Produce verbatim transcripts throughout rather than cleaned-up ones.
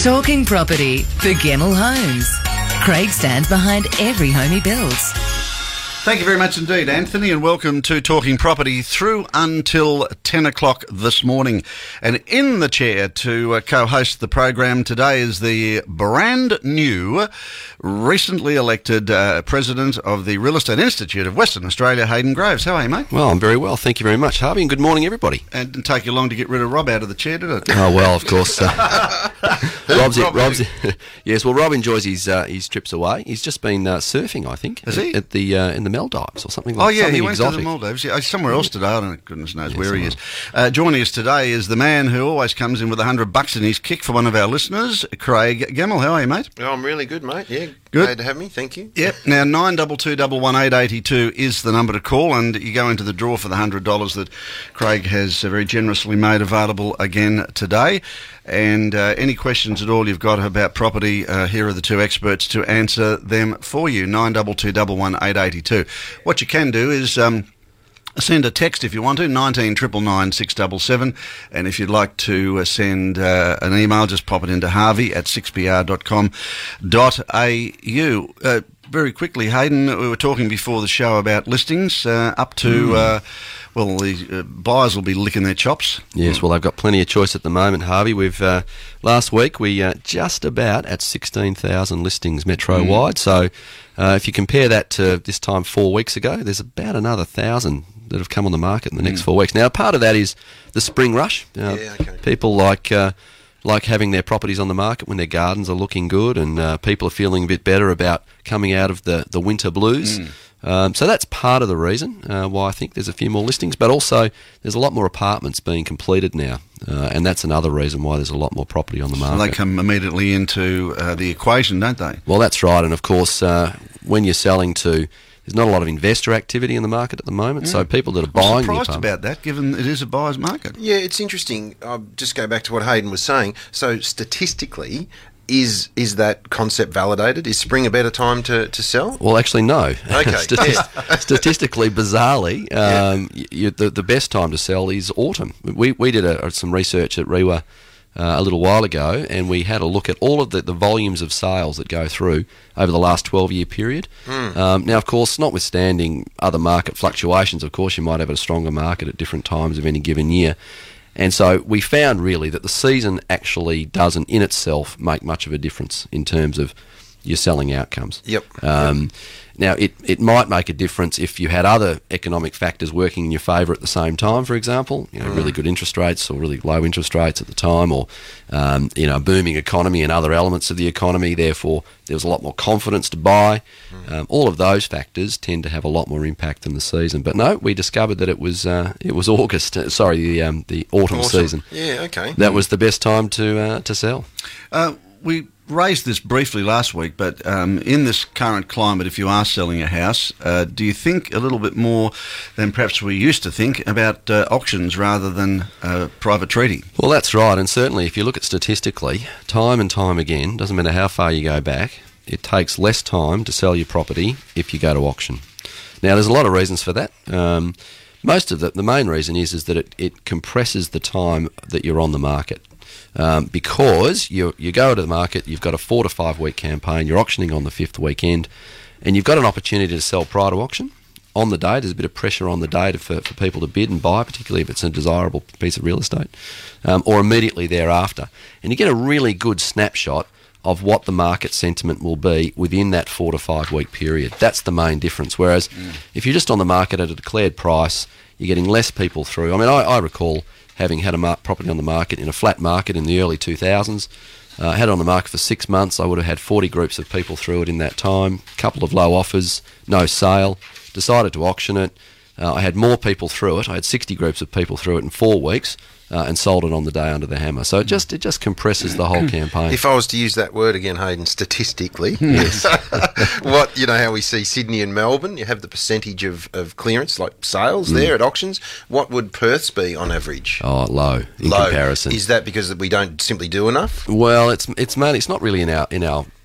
Talking property for Gemmell Homes. Craig stands behind every home he builds. Thank you very much indeed, Anthony, and welcome to Talking Property through until ten o'clock this morning. And in the chair to uh, co-host the program today is the brand new, recently elected uh, president of the Real Estate Institute of Western Australia, Hayden Groves. How are you, mate? Well, I'm very well. Thank you very much, Harvey, and good morning, everybody. And it didn't take you long to get rid of Rob out of the chair, did it? Oh, well, of course. Uh, Rob's, it, Rob's yes, well, Rob enjoys his uh, his trips away. He's just been uh, surfing, I think, Is he? at the uh, in the Maldives or something like that. Oh, yeah, something he went exotic. to the Maldives. Yeah, somewhere else today. I don't know, goodness knows Yeah, where he somewhere. is. Uh, joining us today is the man who always comes in with a hundred bucks in his kick for one of our listeners, Craig Gemmell. How are you, mate? Oh, I'm really good, mate. Yeah, Good. glad to have me. Thank you. Yep. Now, nine double two double one eight eighty two is the number to call, and you go into the draw for the hundred dollars that Craig has uh, very generously made available again today. And uh, any questions at all you've got about property, uh, here are the two experts to answer them for you. Nine double two double one eight eighty two. What you can do is Um, send a text if you want to, nineteen triple nine six seven seven, and if you'd like to uh, send uh, an email, just pop it into harvey at six p r dot com dot a u. Uh, very quickly, Hayden, we were talking before the show about listings uh, up to, mm. uh, well, the uh, buyers will be licking their chops. Yes, well, they've got plenty of choice at the moment, Harvey. We've uh, last week we uh, just about at sixteen thousand listings metro-wide, mm. so uh, if you compare that to this time four weeks ago, there's about another thousand that have come on the market in the next mm. four weeks. Now, part of that is the spring rush. Uh, yeah, okay. People like uh, like having their properties on the market when their gardens are looking good, and uh, people are feeling a bit better about coming out of the, the winter blues. Mm. Um, so that's part of the reason uh, why I think there's a few more listings, but also there's a lot more apartments being completed now, uh, and that's another reason why there's a lot more property on the market. So they come immediately into uh, the equation, don't they? Well, that's right, and of course, uh, when you're selling to... There's not a lot of investor activity in the market at the moment, mm. so people that are buying... I'm surprised the about that, given it is a buyer's market. Yeah, it's interesting. I'll just go back to what Hayden was saying. So statistically, is is that concept validated? Is spring a better time to, to sell? Well, actually, no. Okay. Statist- yeah. Statistically, bizarrely, um, Yeah. you, the, the best time to sell is autumn. We, we did a, some research at REWA Uh, a little while ago, and we had a look at all of the, the volumes of sales that go through over the last twelve-year period. Mm. Um, now, of course, notwithstanding other market fluctuations, of course, you might have a stronger market at different times of any given year. And so we found really that the season actually doesn't in itself make much of a difference in terms of your selling outcomes. Yep. Um, yep. Now, it, it might make a difference if you had other economic factors working in your favour at the same time, for example, you know, Mm. really good interest rates or really low interest rates at the time, or, um, you know, a booming economy and other elements of the economy, therefore there was a lot more confidence to buy. Mm. Um, all of those factors tend to have a lot more impact than the season. But no, we discovered that it was uh, it was August, uh, sorry, the um, the autumn, Autumn. season. Yeah, okay. That was the best time to uh, to sell. Uh, we raised this briefly last week, but um, in this current climate, if you are selling a house, uh, do you think a little bit more than perhaps we used to think about uh, auctions rather than uh, private treaty? Well, that's right, and certainly if you look at statistically, time and time again, doesn't matter how far you go back, it takes less time to sell your property if you go to auction. Now, there's a lot of reasons for that. Um, most of the, the main reason is, is that it, it compresses the time that you're on the market. Um, because you you go to the market, you've got a four to five week campaign, you're auctioning on the fifth weekend, and you've got an opportunity to sell prior to auction. On the day, there's a bit of pressure on the day to, for, for people to bid and buy, particularly if it's a desirable piece of real estate, um, or immediately thereafter. And you get a really good snapshot of what the market sentiment will be within that four to five week period. That's the main difference. Whereas mm. if you're just on the market at a declared price, you're getting less people through. I mean, I, I recall having had a mar- property on the market in a flat market in the early two thousands. Uh, had it on the market for six months. I would have had forty groups of people through it in that time, a couple of low offers, no sale, decided to auction it. Uh, I had more people through it. I had sixty groups of people through it in four weeks. Uh, and sold it on the day under the hammer. So it just it just compresses the whole campaign. If I was to use that word again, Hayden, statistically, yes. what you know how we see Sydney and Melbourne, you have the percentage of, of clearance, like sales mm. there at auctions. What would Perth's be on average? Oh, low in low. comparison. Is that because we don't simply do enough? Well, it's it's mainly it's not really in our in our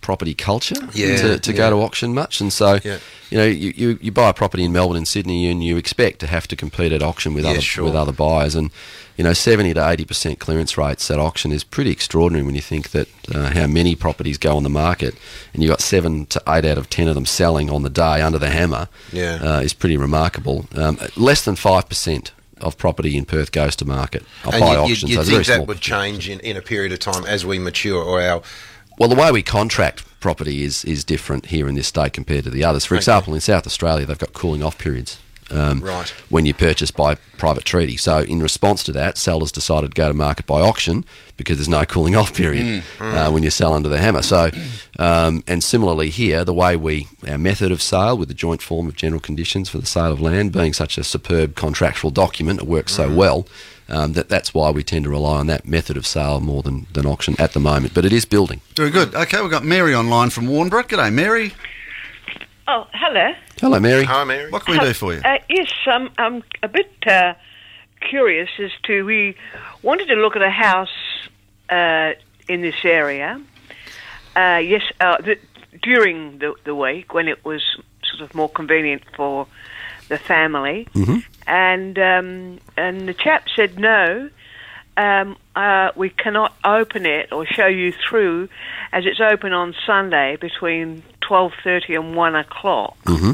property culture Yeah, to, to yeah. go to auction much, and so Yeah. you know you, you, you buy a property in Melbourne and Sydney, and you expect to have to compete at auction with Yeah, other sure. with other buyers, and you know seventy to eighty percent clearance rates at auction is pretty extraordinary when you think that uh, how many properties go on the market, and you got seven to eight out of ten of them selling on the day under the hammer. Yeah. uh, is pretty remarkable. Um, less than five percent of property in Perth goes to market uh, And by you, you, auction. you so it's a very think that small would change in, in a period of time as we mature, or our Well, the way we contract property is is different here in this state compared to the others. For Okay. example, in South Australia, they've got cooling off periods um, Right. when you purchase by private treaty. So in response to that, sellers decided to go to market by auction because there's no cooling off period uh, when you sell under the hammer. So, um, and similarly here, the way we, our method of sale with the joint form of general conditions for the sale of land being such a superb contractual document, it works so well. Um, that that's why we tend to rely on that method of sale more than, than auction at the moment. But it is building. Very good. Okay, we've got Mary online from Warnbrook. G'day, Mary. Oh, hello. Hello, Mary. Hi, Mary. What can we do for you? Uh, yes, um, I'm a bit uh, curious as to, we wanted to look at a house uh, in this area. Uh, yes, uh, the, during the, the week when it was sort of more convenient for the family. Mm-hmm. And um, and the chap said, no, um, uh, we cannot open it or show you through as it's open on Sunday between twelve thirty and one o'clock. Mm-hmm.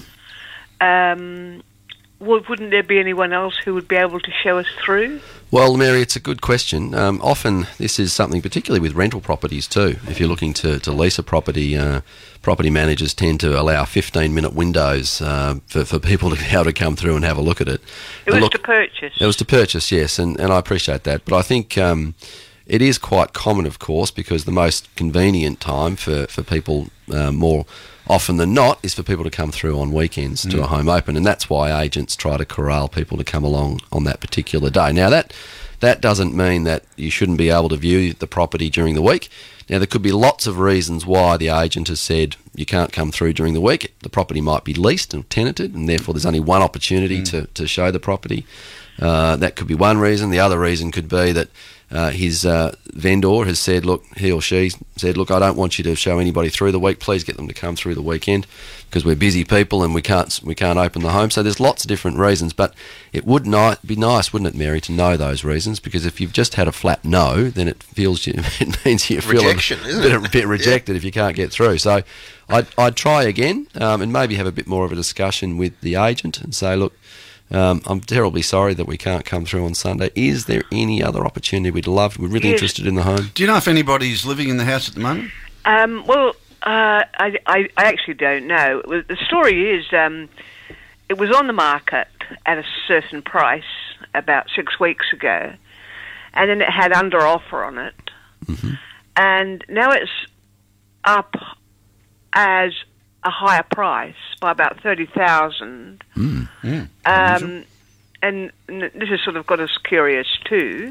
Um, well, wouldn't there be anyone else who would be able to show us through? Well, Mary, it's a good question. Um, often this is something, particularly with rental properties too. If you're looking to, to lease a property, uh, property managers tend to allow fifteen-minute windows uh, for, for people to be able to come through and have a look at it. It And was look, to purchase. It was to purchase, yes, and, and I appreciate that. But I think um, it is quite common, of course, because the most convenient time for, for people uh, more often than not is for people to come through on weekends to a home open, and that's why agents try to corral people to come along on that particular day. Now, that that doesn't mean that you shouldn't be able to view the property during the week. Now, there could be lots of reasons why the agent has said you can't come through during the week. The property might be leased and tenanted, and therefore there's only one opportunity to, to show the property. Uh, that could be one reason. The other reason could be that uh, his uh, vendor has said, look, he or she said, look, I don't want you to show anybody through the week. Please get them to come through the weekend because we're busy people and we can't we can't open the home. So there's lots of different reasons, but it would ni- be nice, wouldn't it, Mary, to know those reasons, because if you've just had a flat no, then it feels you, it means you feel Rejection, a isn't bit, it? a bit rejected if you can't get through. So I'd, I'd try again um, and maybe have a bit more of a discussion with the agent and say, look, Um, I'm terribly sorry that we can't come through on Sunday. Is there any other opportunity we'd love? We're really Yes. interested in the home. Do you know if anybody's living in the house at the moment? Um, well, uh, I, I, I actually don't know. Well, the story is um, it was on the market at a certain price about six weeks ago, and then it had under offer on it, Mm-hmm. and now it's up as a higher price by about thirty thousand. Mm. Um, and n- this has sort of got us curious too.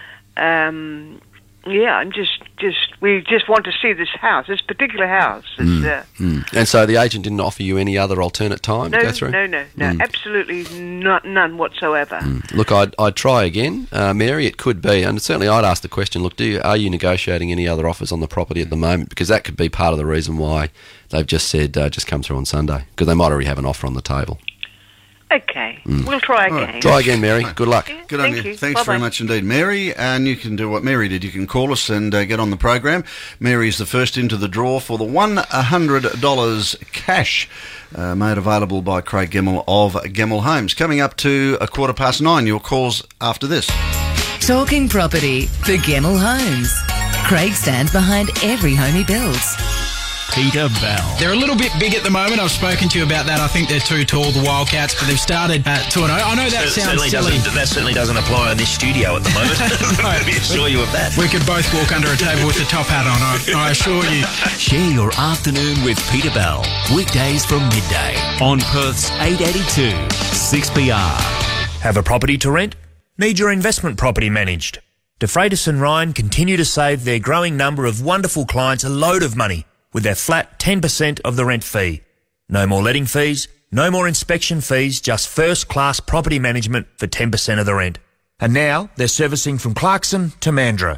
Um, yeah, I'm just, just we just want to see this house, this particular house. It's, uh, Mm. And so the agent didn't offer you any other alternate time no, to go through? no, no, no, Mm. absolutely not, none whatsoever. Look, I'd, I'd try again, uh, Mary. It could be, and certainly I'd ask the question. Look, do you, are you negotiating any other offers on the property at the moment? Because that could be part of the reason why they've just said uh, just come through on Sunday, because they might already have an offer on the table. Okay, we'll try All right, again. Try again, Mary. Good luck. Yeah, Good on thank you. you. Thanks very Bye-bye. much indeed, Mary. And you can do what Mary did. You can call us and uh, get on the program. Mary's the first into the draw for the one hundred dollars cash uh, made available by Craig Gemmell of Gemmell Homes. Coming up to a quarter past nine. Your calls after this. Talking property for Gemmell Homes. Craig stands behind every home he builds. Peter Bell. They're a little bit big at the moment. I've spoken to you about that. I think they're too tall, the Wildcats, but they've started at two and oh. I know that It sounds certainly silly. doesn't, that certainly doesn't apply in this studio at the moment. Let me assure you of that. We could both walk under a table with the top hat on, I, I assure you. Share your afternoon with Peter Bell. Weekdays from midday on Perth's eight eighty-two six B R. Have a property to rent? Need your investment property managed? De Freitas and Ryan continue to save their growing number of wonderful clients a load of money with their flat ten percent of the rent fee. No more letting fees, no more inspection fees, just first-class property management for ten percent of the rent. And now they're servicing from Clarkson to Mandurah.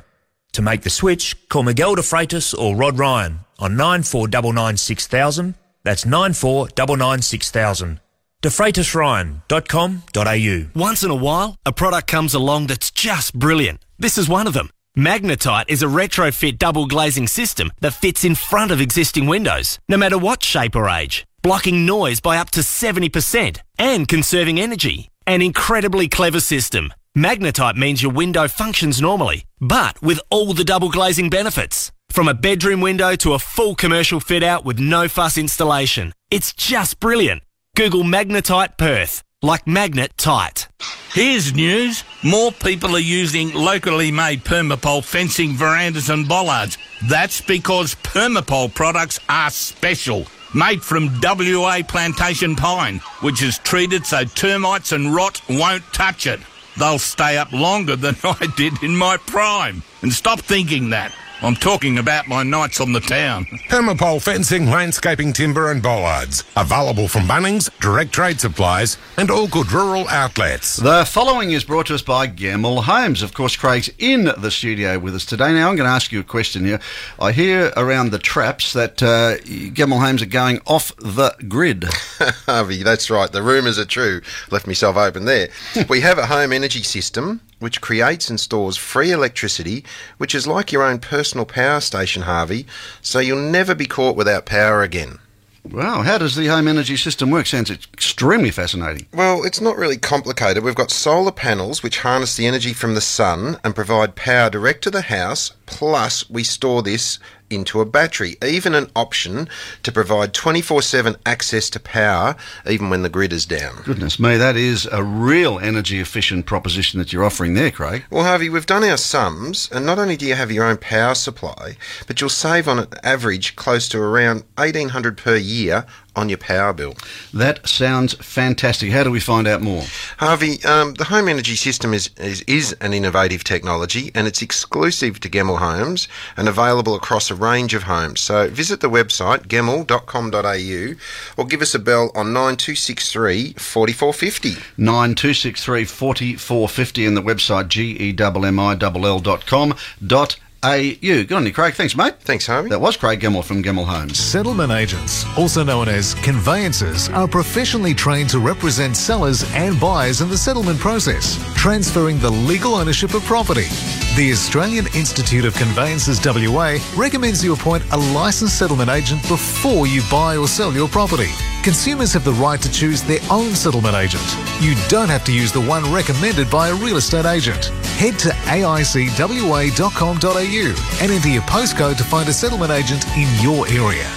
To make the switch, call Miguel de Freitas or Rod Ryan on nine four nine nine six thousand. That's nine four nine nine six thousand. de freitas ryan dot com dot a u. Once in a while, a product comes along that's just brilliant. This is one of them. Magnetite is a retrofit double glazing system that fits in front of existing windows, no matter what shape or age, blocking noise by up to seventy percent and conserving energy. An incredibly clever system. Magnetite means your window functions normally, but with all the double glazing benefits. From a bedroom window to a full commercial fit out with no fuss installation. It's just brilliant. Google Magnetite Perth, like magnet tight. Here's news. More people are using locally made Permapol fencing verandas and bollards. That's because Permapol products are special. Made from W A plantation pine, which is treated so termites and rot won't touch it. They'll stay up longer than I did in my prime. And stop thinking that. I'm talking about my nights on the town. Permapol fencing, landscaping, timber and bollards. Available from Bunnings, Direct Trade Supplies and all good rural outlets. The following is brought to us by Gemmell Homes. Of course, Craig's in the studio with us today. Now, I'm going to ask you a question here. I hear around the traps that uh, Gemmell Homes are going off the grid. Harvey, that's right. The rumours are true. Left myself open there. We have a home energy system which creates and stores free electricity, which is like your own personal power station, Harvey, so you'll never be caught without power again. Wow, how does the home energy system work? Sounds extremely fascinating. Well, it's not really complicated. We've got solar panels which harness the energy from the sun and provide power direct to the house, plus we store this into a battery, even an option to provide twenty-four seven access to power even when the grid is down. Goodness me, that is a real energy efficient proposition that you're offering there, Craig. Well, Harvey, we've done our sums, and not only do you have your own power supply, but you'll save on an average close to around eighteen hundred dollars per year on your power bill. That sounds fantastic. How do we find out more? Harvey, um, the home energy system is, is, is an innovative technology, and it's exclusive to Gemmell Homes and available across a range of homes. So visit the website gemmell dot com dot a u or give us a bell on nine two six three, four four five zero. nine two six three, four four five zero and the website G E M M I L L dot com dot A U. Good on you, Craig. Thanks, mate. Thanks, Harvey. That was Craig Gemmell from Gemmell Homes. Settlement agents, also known as conveyancers, are professionally trained to represent sellers and buyers in the settlement process, transferring the legal ownership of property. The Australian Institute of Conveyancers W A recommends you appoint a licensed settlement agent before you buy or sell your property. Consumers have the right to choose their own settlement agent. You don't have to use the one recommended by a real estate agent. Head to A I C W A dot com dot A U and enter your postcode to find a settlement agent in your area.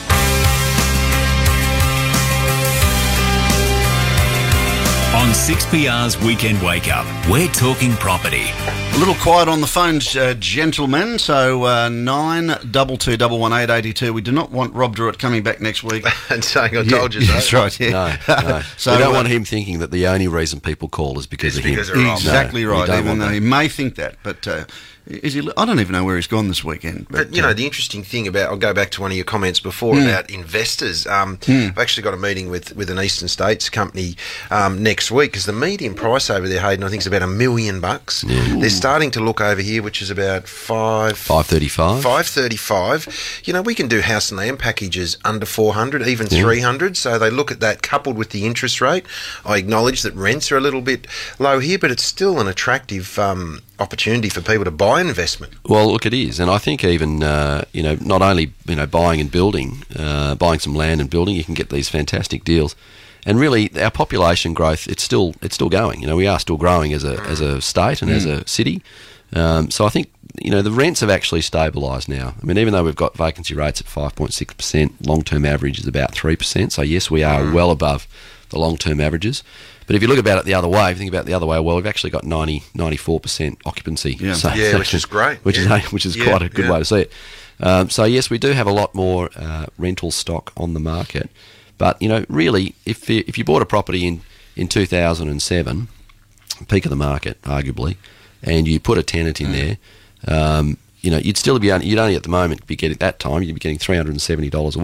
On six P R's Weekend Wake Up, we're talking property. A little quiet on the phones, uh, gentlemen. So uh, nine double two double one eight eighty two. We do not want Rob Druitt coming back next week and saying I told yeah, you so. That's right. Yeah. No, no. So we don't uh, want him thinking that the only reason people call is because It's of because him. of Rob. Exactly No, right. we don't Even want though that. he may think that, but uh, is he? I don't even know where he's gone this weekend. But, But, you know, uh, the interesting thing about, I'll go back to one of your comments before Mm. about investors. Um, Mm. I've actually got a meeting with, with an Eastern States company um, next week, because the median price over there, Hayden, I think is about a million bucks. Yeah. They're starting to look over here, which is about five... five thirty-five. five thirty-five. You know, we can do house and land packages under four hundred, even Yeah. three hundred. So they look at that coupled with the interest rate. I acknowledge that rents are a little bit low here, but it's still an attractive um, opportunity for people to buy an investment. Well, look, it is, and I think even uh, you know, not only you know buying and building, uh, buying some land and building, you can get these fantastic deals. And really, our population growth, it's still it's still going. You know, we are still growing as a as a state and Mm. as a city. Um, so I think you know the rents have actually stabilised now. I mean, even though we've got vacancy rates at five point six percent, long-term average is about three percent. So yes, we are Mm. well above the long-term averages. But if you look about it the other way, if you think about it the other way, well, we've actually got ninety, ninety-four percent occupancy. Yeah. So Yeah, which is great. Which Yeah. is which is Yeah, quite a good yeah. way to see it. Um, so yes, we do have a lot more uh, rental stock on the market. But you know, really, if you, if you bought a property in, in two thousand seven, peak of the market, arguably, and you put a tenant in there, um, you know, you'd still be only, you'd only at the moment be getting at that time you'd be getting three hundred and seventy dollars a week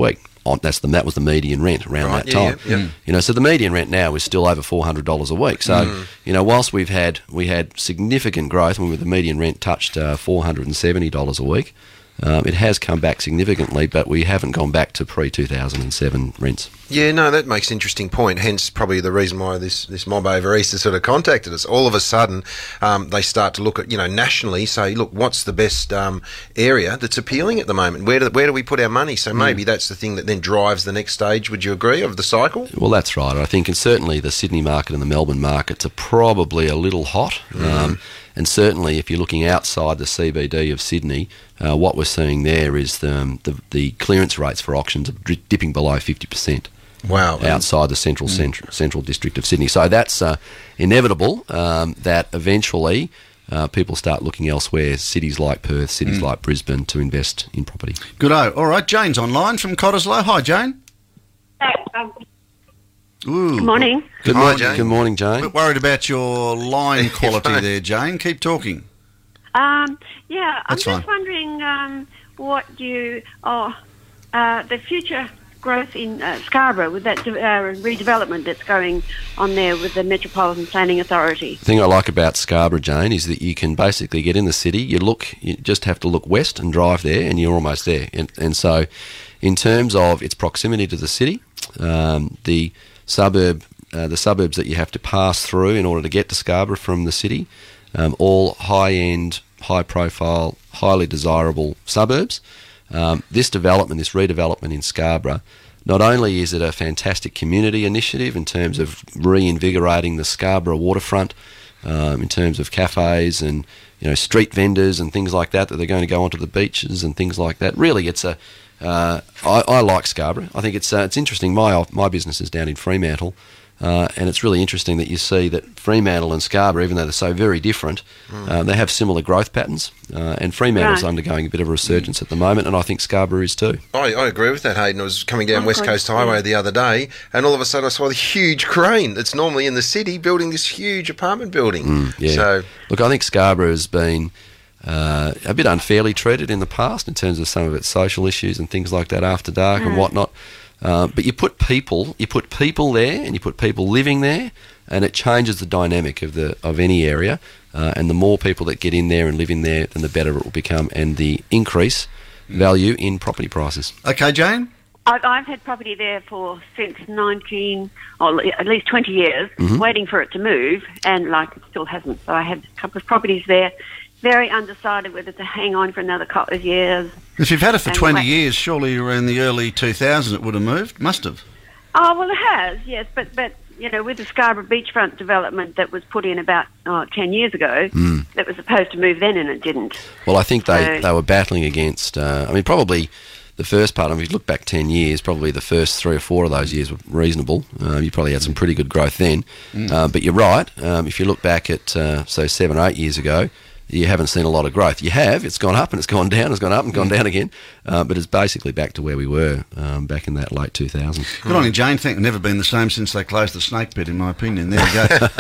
on, that's the that was the median rent around Right, that yeah, time. yeah, yeah. You know, so the median rent now is still over four hundred dollars a week. So Mm. you know, whilst we've had we had significant growth when the median rent touched uh, four hundred and seventy dollars a week. Um, it has come back significantly, but we haven't gone back to pre two thousand seven rents. Yeah, no, that makes an interesting point. Hence, probably the reason why this, this mob over Easter sort of contacted us. All of a sudden, um, they start to look at, you know, nationally, say, look, what's the best um, area that's appealing at the moment? Where do, where do we put our money? So maybe that's the thing that then drives the next stage, would you agree, of the cycle? Well, that's right. I think, and certainly the Sydney market and the Melbourne markets are probably a little hot. Um, and certainly if you're looking outside the C B D of Sydney, uh, what we're seeing there is the, um, the, the clearance rates for auctions are dri- dipping below fifty percent. Wow. Outside the central central, central district of Sydney. So that's uh, inevitable um, that eventually uh, people start looking elsewhere, cities like Perth, cities Mm. like Brisbane, to invest in property. Good-o. All right, Jane's online from Cottesloe. Hi, Jane. Ooh. Good morning. Good, Hi, morning, Jane. good morning, Jane. A bit worried about your line quality there, Jane. Keep talking. Um, yeah, I'm That's just fine. wondering um, what you, oh, uh, the future growth in uh, Scarborough with that de- uh, redevelopment that's going on there with the Metropolitan Planning Authority. The thing I like about Scarborough, Jane, is that you can basically get in the city, you look, you just have to look west and drive there, and you're almost there. And, and so, in terms of its proximity to the city, um, the suburb, uh, the suburbs that you have to pass through in order to get to Scarborough from the city, um, all high-end, high-profile, highly desirable suburbs. Um, this development, this redevelopment in Scarborough, not only is it a fantastic community initiative in terms of reinvigorating the Scarborough waterfront, um, in terms of cafes and you know street vendors and things like that that they're going to go onto the beaches and things like that. Really, it's a uh, I, I like Scarborough. I think it's uh, it's interesting. My my business is down in Fremantle. Uh, and it's really interesting that you see that Fremantle and Scarborough, even though they're so very different, Mm. uh, they have similar growth patterns. Uh, and Fremantle's Right. undergoing a bit of a resurgence at the moment, and I think Scarborough is too. I, I agree with that, Hayden. I was coming down Oh, West good. Coast Highway the other day, and all of a sudden I saw the huge crane that's normally in the city building this huge apartment building. Mm, yeah. So, Look, I think Scarborough has been uh, a bit unfairly treated in the past in terms of some of its social issues and things like that after dark and Mm. whatnot. Uh, but you put people, you put people there, and you put people living there, and it changes the dynamic of the of any area. Uh, and the more people that get in there and live in there, then the better it will become, and the increase value in property prices. Okay, Jane? I've, I've had property there for since nineteen, or at least twenty years, Mhm. waiting for it to move, and like it still hasn't. So I have a couple of properties there, very undecided whether to hang on for another couple of years. If you've had it for And twenty wait- years, surely around the early two thousands it would have moved. Must have. Oh, well, it has, yes, but, but you know, with the Scarborough beachfront development that was put in about oh, ten years ago, Mm. that was supposed to move then and it didn't. Well, I think they, So- they were battling against, uh, I mean, probably the first part, I mean, if you look back ten years, probably the first three or four of those years were reasonable. Um, you probably had some pretty good growth then. Mm. Uh, but you're right, um, if you look back at, uh, say, seven or eight years ago, you haven't seen a lot of growth. You have, it's gone up and it's gone down, it's gone up and gone down again, uh, but it's basically back to where we were um, back in that late two thousands. Good on you, Jane. Think never been the same since they closed the snake pit, in my opinion. There you go.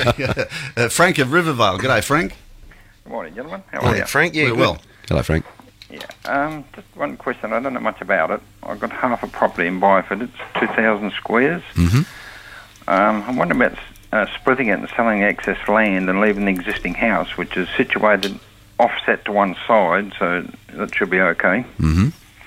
uh, Frank of Rivervale. G'day, Frank. Good morning, gentlemen. How are morning, you? Frank. Yeah, We're good. well. Hello, Frank. Yeah. Um, just one question. I don't know much about it. I've got half a property in Byford. It's two thousand squares. Mm-hmm. Um, I'm wondering about uh, splitting it and selling excess land and leaving the existing house, which is situated offset to one side, so that should be okay. Mm-hmm.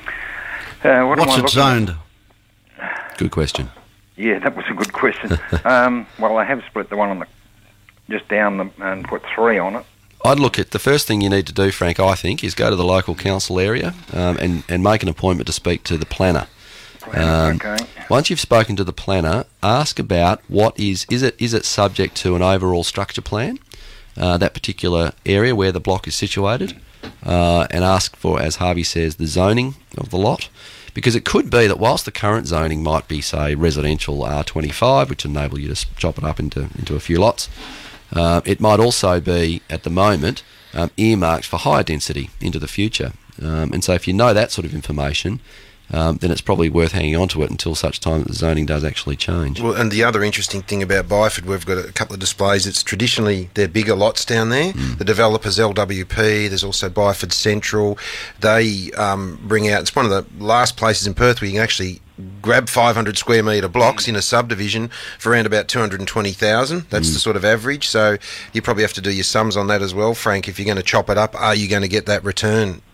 Uh, what am What's I it looking zoned? Good question. Yeah, that was a good question. um, well, I have split the one on the just down the, and put three on it. I'd look at the first thing you need to do, Frank, I think, is go to the local council area um, and, and make an appointment to speak to the planner. Um, okay. Once you've spoken to the planner, ask about what is, is it is it subject to an overall structure plan, uh, that particular area where the block is situated, uh, and ask for, as Harvey says, the zoning of the lot. Because it could be that whilst the current zoning might be, say, residential R twenty-five, which enable you to s- chop it up into, into a few lots, uh, it might also be, at the moment, um, earmarked for higher density into the future. Um, and so if you know that sort of information, um, then it's probably worth hanging on to it until such time that the zoning does actually change. Well, and the other interesting thing about Byford, we've got a couple of displays. It's traditionally, they're bigger lots down there. Mm. The developers, L W P, there's also Byford Central. They um, bring out, it's one of the last places in Perth where you can actually grab five hundred square metre blocks in a subdivision for around about two hundred twenty thousand. That's Mm. the sort of average. So you probably have to do your sums on that as well, Frank. If you're going to chop it up, are you going to get that return?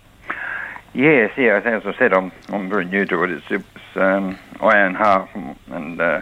Yes, yeah. As I said, I'm I'm very new to it. It's, it's um, I own half, and uh,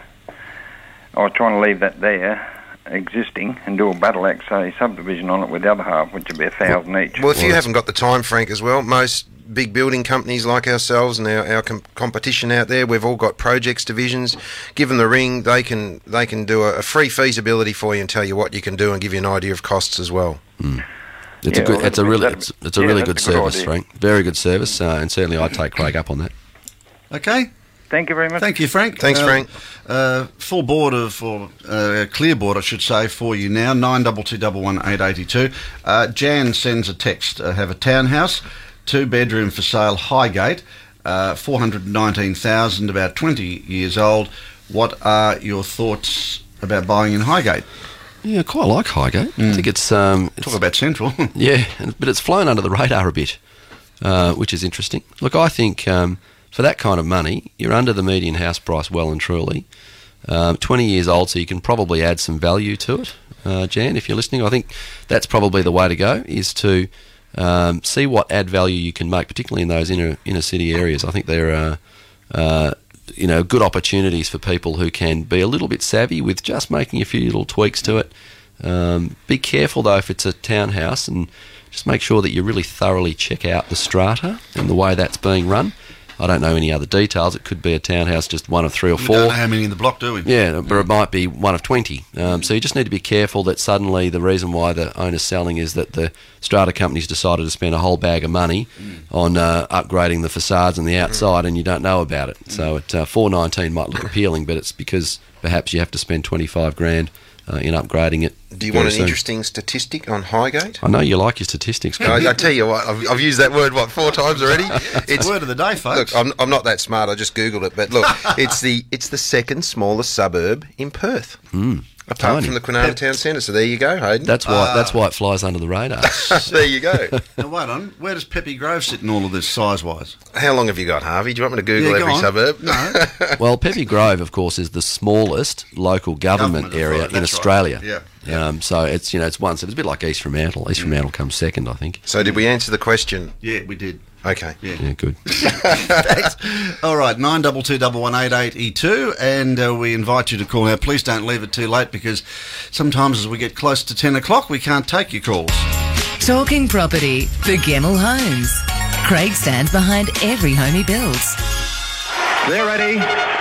I was trying to leave that there, existing, and do a battle axe, say, subdivision on it with the other half, which would be a thousand each. Well, if you haven't got the time, Frank, as well, most big building companies like ourselves and our, our com- competition out there, we've all got projects divisions. Give them the ring, they can they can do a, a free feasibility for you and tell you what you can do and give you an idea of costs as well. Mm. It's Yeah, a good, well, it's a that'd- really, that'd it's, be- it's a yeah, really that's good a good service, idea. Frank. Very good service, uh, and certainly I'd take Craig up on that. Okay. Thank you very much. Thank you, Frank. Thanks, Uh, Frank. Uh, full board of, or uh, clear board, I should say, for you now. Nine double two double one eight eighty two. Uh, Jan sends a text. Uh, have a townhouse, two bedroom for sale, Highgate, uh, four hundred nineteen thousand, about twenty years old. What are your thoughts about buying in Highgate? Yeah, I quite like Highgate. I think it's, um, it's Talk about central. yeah, and- but it's flown under the radar a bit, uh, which is interesting. Look, I think um, for that kind of money, you're under the median house price well and truly. Um, twenty years old, so you can probably add some value to it, uh, Jan, if you're listening. I think that's probably the way to go, is to um, see what add value you can make, particularly in those inner inner city areas. I think there are uh, you know, good opportunities for people who can be a little bit savvy with just making a few little tweaks to it. Um, be careful though if it's a townhouse, and just make sure that you really thoroughly check out the strata and the way that's being run. I don't know any other details. It could be a townhouse, just one of three or We four. don't know how many in the block, do we? Yeah, but it might be one of twenty. Um, so you just need to be careful that suddenly the reason why the owner's selling is that the strata company's decided to spend a whole bag of money on uh, upgrading the facades and the outside, and you don't know about it. So at uh, four nineteen might look appealing, but it's because perhaps you have to spend twenty-five grand uh, in upgrading it. Do you very want an soon. interesting statistic on Highgate? I know you like your statistics. I, I tell you what, I've, I've used that word, what, four times already? It's the word of the day, folks. Look, I'm, I'm not that smart, I just Googled it, but look, it's the it's the second smallest suburb in Perth, Mm, apart tiny. from the Kwinana Town Centre, so there you go, Hayden. That's why. That's why it flies under the radar. there you go. Now, wait on. Where does Peppy Grove sit in all of this, size-wise? How long have you got, Harvey? Do you want me to Google Yeah, go every on. suburb? No. Well, Peppy Grove, of course, is the smallest local government, Government area authority, in that's right. Australia. Yeah. Um, so it's you know it's one. So it's a bit like East Fremantle. East Fremantle comes second, I think. So did we answer the question? Yeah, we did. Okay. Yeah. Yeah, good. Thanks. All right, nine double two double one eight eighty two, and uh, we invite you to call now. Please don't leave it too late, because sometimes as we get close to ten o'clock, we can't take your calls. Talking property for Gemmell Homes. Craig stands behind every home he builds. They're ready.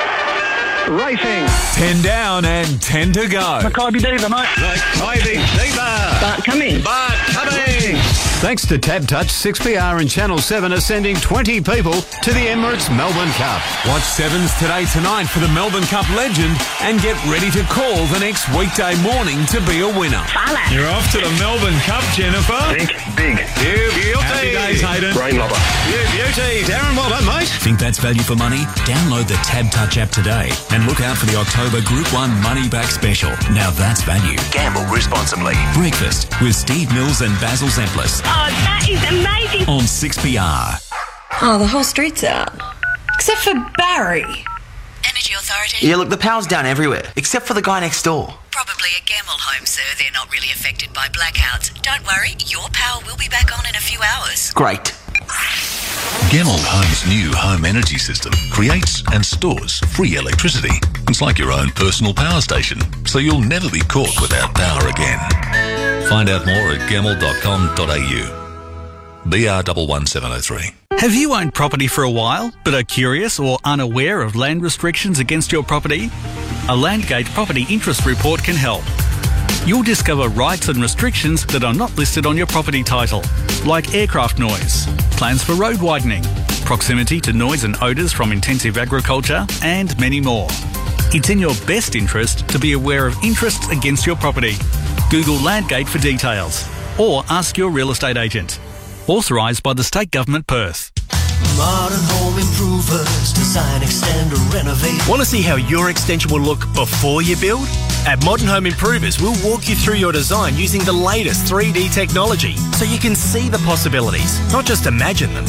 Racing. Ten down and ten to go. Mackay Diva, mate. Mackay Diva. Bart Cummings. Bart Cummings. Thanks to Tab Touch, six P R and Channel seven are sending twenty people to the Emirates Melbourne Cup. Watch Sevens today tonight for the Melbourne Cup legend and get ready to call the next weekday morning to be a winner. You're off to the Melbourne Cup, Jennifer. Think big. You beauty. Happy days, Hayden. Brain lobber. You beauty. Darren, well done, mate. Think that's value for money? Download the Tab Touch app today and look out for the October Group one Money Back Special. Now that's value. Gamble responsibly. Breakfast with Steve Mills and Basil Zemplis Oh, that is amazing. on six P R. Oh, the whole street's out. Except for Barry. Energy Authority. Yeah, look, the power's down everywhere, except for the guy next door. Probably a Gemmell home, sir. They're not really affected by blackouts. Don't worry, your power will be back on in a few hours. Great. Gemmell Home's new home energy system creates and stores free electricity. It's like your own personal power station, so you'll never be caught without power again. Find out more at gemmell dot com dot a u. B R one one seven oh three. Have you owned property for a while, but are curious or unaware of land restrictions against your property? A Landgate Property Interest Report can help. You'll discover rights and restrictions that are not listed on your property title, like aircraft noise, plans for road widening, proximity to noise and odours from intensive agriculture, and many more. It's in your best interest to be aware of interests against your property. Google Landgate for details, or ask your real estate agent. Authorised by the State Government, Perth. Modern Home Improvers, design, extend, or renovate. Want to see how your extension will look before you build? At Modern Home Improvers, we'll walk you through your design using the latest three D technology so you can see the possibilities, not just imagine them.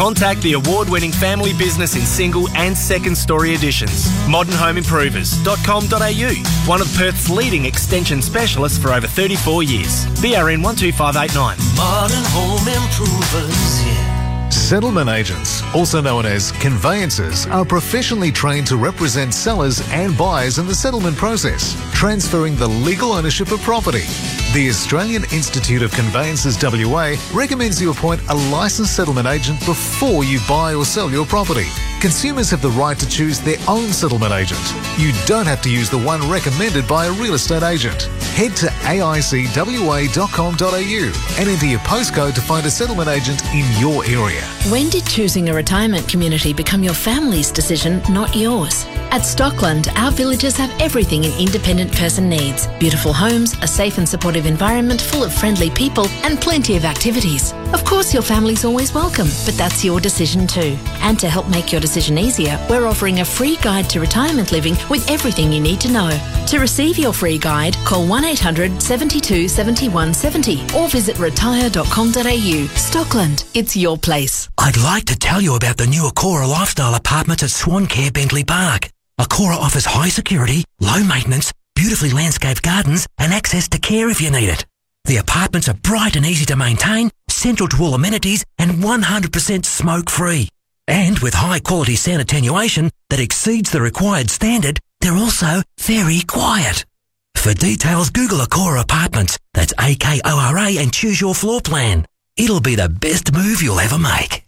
Contact the award-winning family business in single and second story additions. modern home improvers dot com dot a u, one of Perth's leading extension specialists for over thirty-four years. B R N one two five eight nine. Modern Home Improvers, yeah. Settlement agents, also known as conveyancers, are professionally trained to represent sellers and buyers in the settlement process, transferring the legal ownership of property. The Australian Institute of Conveyancers W A recommends you appoint a licensed settlement agent before you buy or sell your property. Consumers have the right to choose their own settlement agent. You don't have to use the one recommended by a real estate agent. Head to a i c w a dot com dot a u and enter your postcode to find a settlement agent in your area. When did choosing a retirement community become your family's decision, not yours? At Stockland, our villages have everything an independent person needs. Beautiful homes, a safe and supportive environment full of friendly people, and plenty of activities. Of course, your family's always welcome, but that's your decision too. And to help make your decision easier, we're offering a free guide to retirement living with everything you need to know. To receive your free guide, call one eight hundred seventy-two seventy-one seventy or visit retire dot com dot a u. Stockland, it's your place. I'd like to tell you about the new Acora Lifestyle Apartments at Swancare Bentley Park. Acora offers high security, low maintenance, beautifully landscaped gardens and access to care if you need it. The apartments are bright and easy to maintain, central to all amenities and one hundred percent smoke-free. And with high-quality sound attenuation that exceeds the required standard, they're also very quiet. For details, Google Acora Apartments. That's A K O R A and choose your floor plan. It'll be the best move you'll ever make.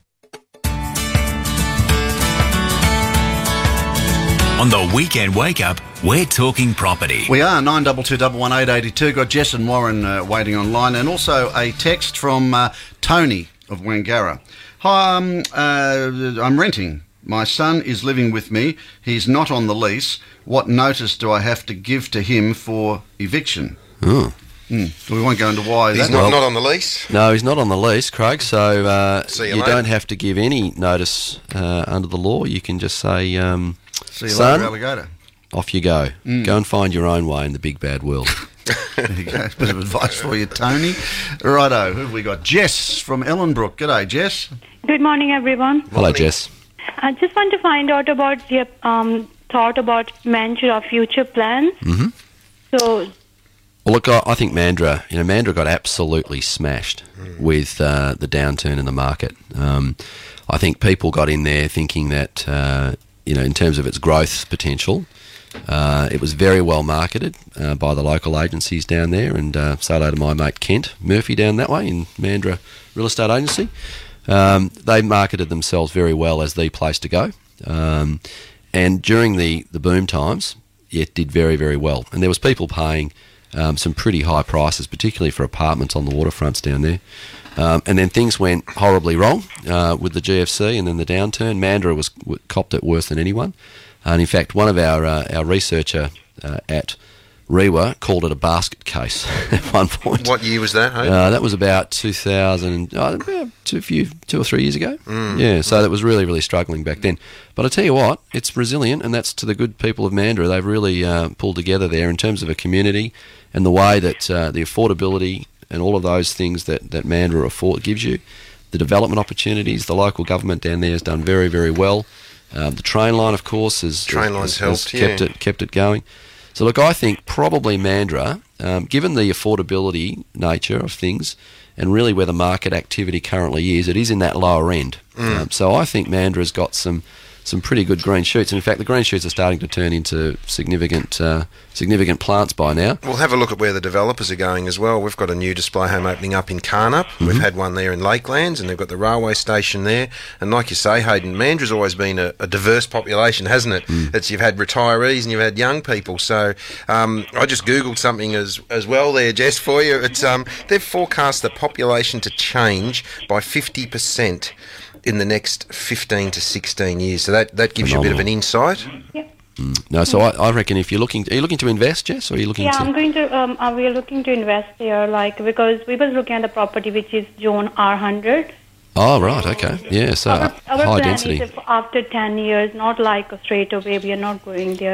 On the Weekend Wake Up, we're talking property. We are nine two two one one eight eight two. Got Jess and Warren uh, waiting online, and also a text from uh, Tony of Wangara. Hi, um, uh, I'm renting. My son is living with me. He's not on the lease. What notice do I have to give to him for eviction? Oh. Mm. We won't go into why. He's that not, well, not on the lease? No, he's not on the lease, Craig, so uh, See you you later. don't have to give any notice uh, under the law. You can just say, um, See you son, later, alligator. Off you go. Mm. Go and find your own way in the big bad world. There you go. A bit of advice for you, Tony. Righto, who have we got? Jess from Ellenbrook. G'day, Jess. Good morning, everyone. Hello, Jess. I just want to find out about your um, thought about Mandurah future plans. Mm-hmm. So, Well, look, I, I think Mandurah, you know, Mandurah got absolutely smashed mm. with uh, the downturn in the market. Um, I think people got in there thinking that, uh, you know, in terms of its growth potential, uh, it was very well marketed uh, by the local agencies down there, and uh, say hello to my mate Kent Murphy down that way in Mandurah Real Estate Agency. Um, they marketed themselves very well as the place to go. Um, and during the, the boom times, it did very, very well. And there was people paying um, some pretty high prices, particularly for apartments on the waterfronts down there. Um, and then things went horribly wrong uh, with the G F C and then the downturn. Mandurah was w- copped it worse than anyone. And in fact, one of our uh, our researcher uh, at Rewa called it a basket case at one point. What year was that, hey? Uh, that was about two thousand, uh, about two, few, two or three years ago. Mm. Yeah, so that was really, really struggling back then. But I tell you what, it's resilient, and that's to the good people of Mandurah. They've really uh, pulled together there in terms of a community and the way that uh, the affordability and all of those things that, that Mandurah afford, gives you, the development opportunities, the local government down there has done very, very well. Um, the train line, of course, has, train has, line's has helped, kept yeah. it kept it going. So look, I think probably Mandurah, um, given the affordability nature of things and really where the market activity currently is, it is in that lower end. Mm. Um, so I think Mandurah's got some some pretty good green shoots. And in fact, the green shoots are starting to turn into significant uh, significant plants by now. We'll have a look at where the developers are going as well. We've got a new display home opening up in Carnup. Mm-hmm. We've had one there in Lakelands, and they've got the railway station there. And like you say, Hayden, Mandurah's always been a, a diverse population, hasn't it? Mm. It's you've had retirees and you've had young people. So um, I just googled something as as well there, Jess, for you. It's um, they've forecast the population to change by fifty percent in the next fifteen to sixteen years. So that, that gives Phenomenal. you a bit of an insight. Yep. Mm. No, so I, I reckon if you're looking, are you looking to invest, Jess, or are you looking yeah, to? I'm going to. Um, uh, we are looking to invest there, like because we was looking at the property which is zone R one hundred. Oh right, okay, yeah. So Our, uh, our high plan density. is if after ten years, not like straight away. We are not going there.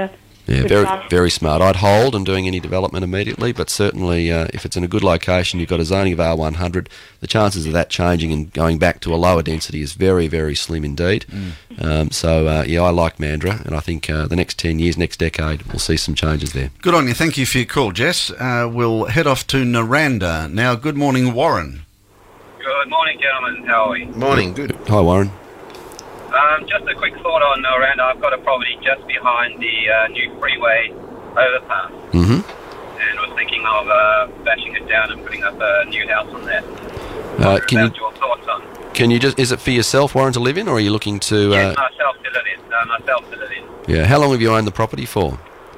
Yeah, Good very job. very smart. I'd hold on doing any development immediately, but certainly uh, if it's in a good location, you've got a zoning of R one hundred, the chances of that changing and going back to a lower density is very, very slim indeed. Mm. Um, so, uh, yeah, I like Mandurah, and I think uh, the next ten years, next decade, we'll see some changes there. Good on you. Thank you for your call, Jess. Uh, we'll head off to Naranda. Now, good morning, Warren. Good morning, gentlemen. How are we? Morning, good. Hi, Warren. Um, just a quick thought on Naranda. I've got a property just behind the uh, new freeway overpass, Mm-hmm. and was thinking of uh, bashing it down and putting up a new house on there. Uh, can About you your thoughts on? can you just is it for yourself, Warren, to live in, or are you looking to? Yes, Uh, myself to live in. Uh, myself to live in. yeah. How long have you owned the property for?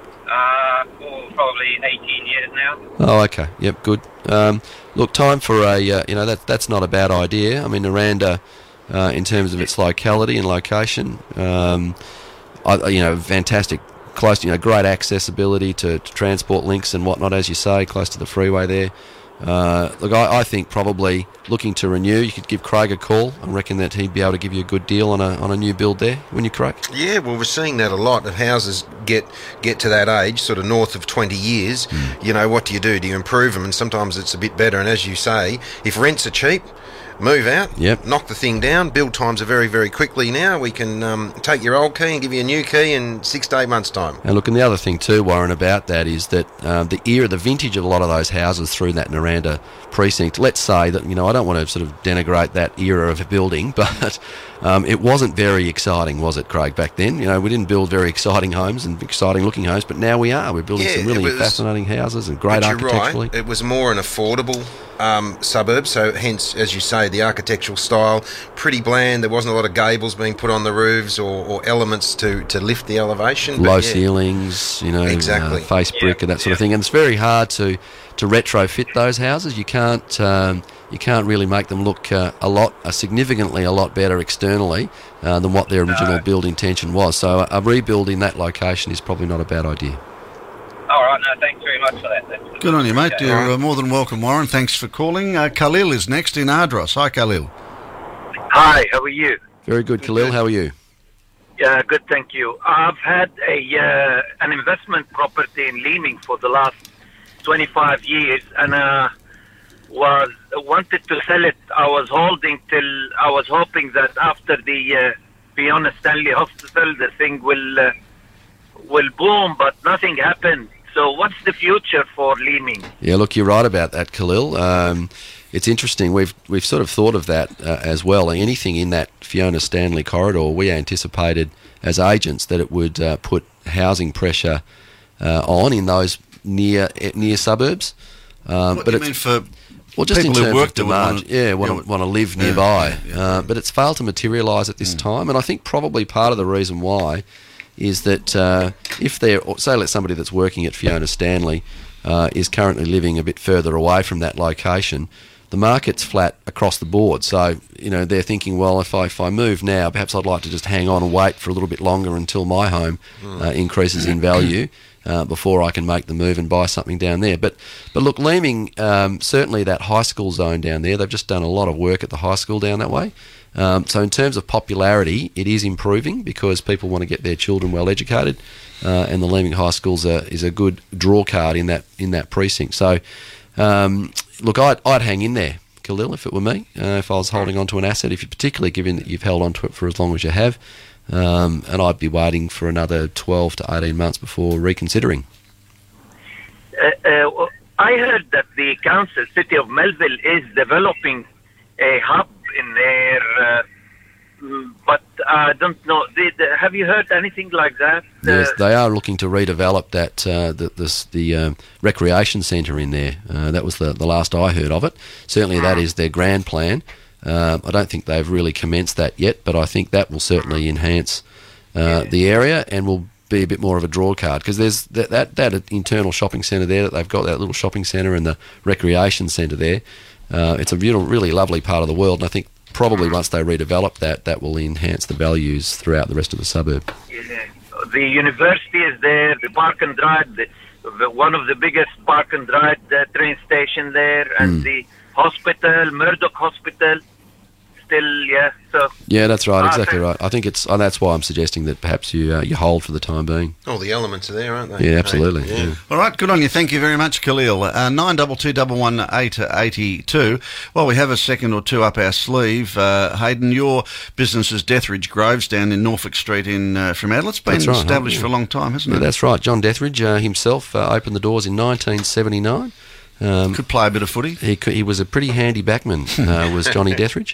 Uh, for probably eighteen years now. Oh, okay. Yep, good. Um, look, time for a, uh, you know, that that's not a bad idea. I mean, Naranda, uh, in terms of its locality and location, um, I, you know, fantastic. Close, you know, great accessibility to, to transport links and whatnot, as you say, close to the freeway there. Uh, look, I, I think probably looking to renew, you could give Craig a call. I reckon that he'd be able to give you a good deal on a on a new build there, wouldn't you, Craig? Yeah, well, we're seeing that a lot. That houses get get to that age, sort of north of twenty years. Mm. You know, what do you do? Do you improve them? And sometimes it's a bit better. And as you say, if rents are cheap, move out, yep. knock the thing down. Build times are very, very quickly now. We can um, take your old key and give you a new key in six to eight months' time. And look, and the other thing too, Warren, about that is that um, the era, the vintage of a lot of those houses through that Naranda precinct, let's say that, you know, I don't want to sort of denigrate that era of a building, but um, it wasn't very exciting, was it, Craig, back then? You know, we didn't build very exciting homes and exciting looking homes, but now we are. We're building Yeah, some really it was- fascinating houses and great But you're architecturally. right, it was more an affordable um, suburb, so hence, as you say, the architectural style, pretty bland. There wasn't a lot of gables being put on the roofs or, or elements to, to lift the elevation. but Low yeah. ceilings, you know, Exactly. uh, face brick and that sort of thing. And it's very hard to, to retrofit those houses. You can't um, you can't really make them look uh, a lot, uh, significantly a lot better externally uh, than what their original No. build intention was. So a, a rebuild in that location is probably not a bad idea. All right, no, thanks very much for that. That's Good on you, mate. Okay. You're uh, more than welcome, Warren. Thanks for calling. Uh, Khalil is next in Ardros. Hi, Khalil. Hi, how are you? Very good, Khalil. How are you? Yeah, good, thank you. I've had a uh, an investment property in Leeming for the last twenty-five years, and uh, was wanted to sell it. I was holding till I was hoping that after the uh, Fiona Stanley Hospital, the thing will uh, will boom, but nothing happened. So, what's the future for Leeming? Yeah, look, you're right about that, Khalil. Um, it's interesting. We've we've sort of thought of that uh, as well. Anything in that Fiona Stanley corridor, we anticipated as agents that it would uh, put housing pressure uh, on in those near near suburbs. Um, What but do you it's, mean for well, just in people who terms work of there would demand, wanna- yeah, want yeah, to want to live yeah, nearby. yeah, yeah. Uh, but it's failed to materialise at this time, and I think probably part of the reason why is that uh, if they're, or say, let somebody that's working at Fiona Stanley uh, is currently living a bit further away from that location, the market's flat across the board. So, you know, they're thinking, well, if I if I move now, perhaps I'd like to just hang on and wait for a little bit longer until my home uh, increases in value uh, before I can make the move and buy something down there. But but look, Leeming, um, certainly that high school zone down there, they've just done a lot of work at the high school down that way. Um, so in terms of popularity, it is improving because people want to get their children well educated, uh, and the Leeming High School's a, is a good draw card in that in that precinct. So, um, look, I'd, I'd hang in there, Khalil, if it were me, uh, if I was holding on to an asset, if you, particularly given that you've held on to it for as long as you have, um, and I'd be waiting for another twelve to eighteen months before reconsidering. Uh, uh, I heard that the council, City of Melville, is developing a hub in there, uh, mm, but I don't know. Did, have you heard anything like that? Yes, Uh, they are looking to redevelop that uh, the this, the um, recreation centre in there. Uh, that was the, the last I heard of it. Certainly, that is their grand plan. Uh, I don't think they've really commenced that yet, but I think that will certainly enhance uh, the area and will be a bit more of a draw card, because there's that, that that internal shopping centre there that they've got, that little shopping centre and the recreation centre there. Uh, it's a real, really lovely part of the world, and I think probably once they redevelop that, that will enhance the values throughout the rest of the suburb. the university is there, the park and ride, the, the, one of the biggest park and ride uh, train station there, and Mm. the hospital, Murdoch Hospital, still, yeah. So Yeah, that's right, Ah, exactly okay. right. I think it's, oh, that's why I'm suggesting that perhaps you uh, you hold for the time being. All the elements are there, aren't they? Yeah, absolutely. Yeah. Yeah. All right, good on you. Thank you very much, Khalil. Uh, nine double two double one eight eighty two. Well, we have a second or two up our sleeve. Uh, Hayden, your business is Deathridge Groves down in Norfolk Street in uh, Fremantle. It's been That's right, established huh? for a long time, hasn't Yeah, it? that's right. John Deathridge uh, himself uh, opened the doors in nineteen seventy-nine. Um, could play a bit of footy. He could, he was a pretty handy backman, uh, was Johnny Deathridge.